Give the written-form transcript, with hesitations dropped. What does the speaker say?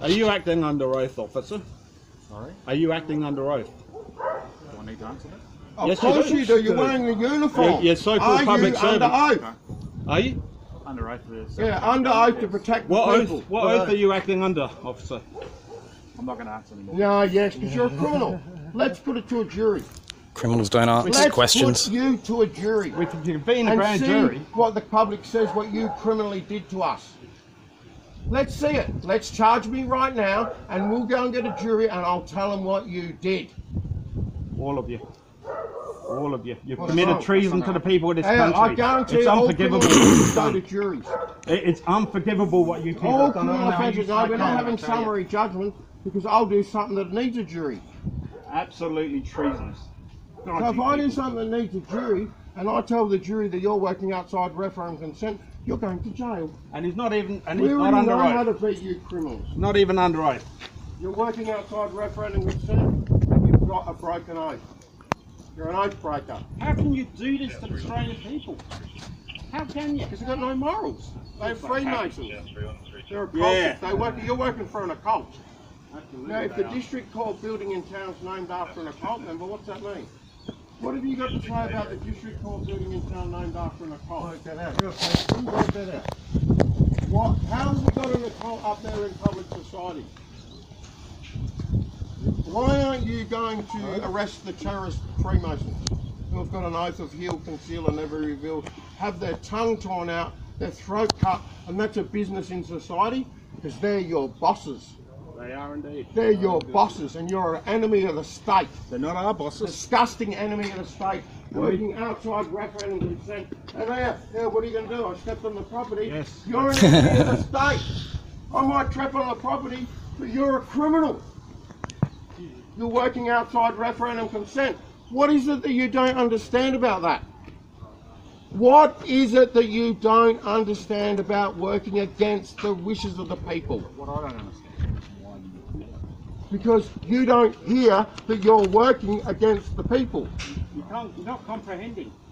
Are you acting under oath, officer? Sorry? Are you acting under oath? Do I need to answer that? Of Yes, course you do. You're wearing the uniform. You're so-called public Are you servant. under oath? Are you? Under oath for this. Yeah, under oath to protect the people. What oath are you acting under, officer? I'm not going to answer anymore. No, yes, because you're a criminal. Let's put it to a jury. Criminals don't ask Let's questions. put you to a jury. We can be in the And grand see jury. what the public says, what you criminally did to us. Let's see it. Let's charge me right now, and we'll go and get a jury, and I'll tell them what you did. All of you. All of you. You've What's committed wrong? treason to the people of this Hey, I country. guarantee It's all unforgivable. criminals go to juries. It's unforgivable what you people All have done. criminal I don't know how you offences, no, we're not can't having tell you. summary judgment, because I'll do something that needs a jury. Absolutely treasonous. So if I do something that needs a jury, and I tell the jury that you're working outside referendum consent, you're going to jail. And he's not even, and We he's not already under know how to oath. beat you criminals. Not even under oath. You're working outside referendum consent, and you've got a broken oath. You're an oath breaker. How can you do this to the Australian people? How can you? Because they've got no morals. They're Freemasons. They're occultists. Yeah. You're working for an occult. Absolutely Now, if they the are. district court building in town's named after an occult member, what's that mean? What have you got to say about the district court building in town named after an occult? Work that out. Who worked that out? What? How have we got an occult up there in public society? Why aren't you going to arrest the terrorist Freemasons who have got an oath of heal, conceal and never reveal, have their tongue torn out, their throat cut, and that's a business in society? Because they're your bosses. They are indeed. They're your bosses, and you're an enemy of the state. They're not our bosses. Disgusting enemy of the state, working outside referendum consent. And there, what are you going to do? I stepped on the property. Yes. You're an enemy of the state. I might trap on the property, but you're a criminal. You're working outside referendum consent. What is it that you don't understand about that? What is it that you don't understand about working against the wishes of the people? What I don't understand is why you do that. Because you don't hear that you're working against the people. You're not comprehending.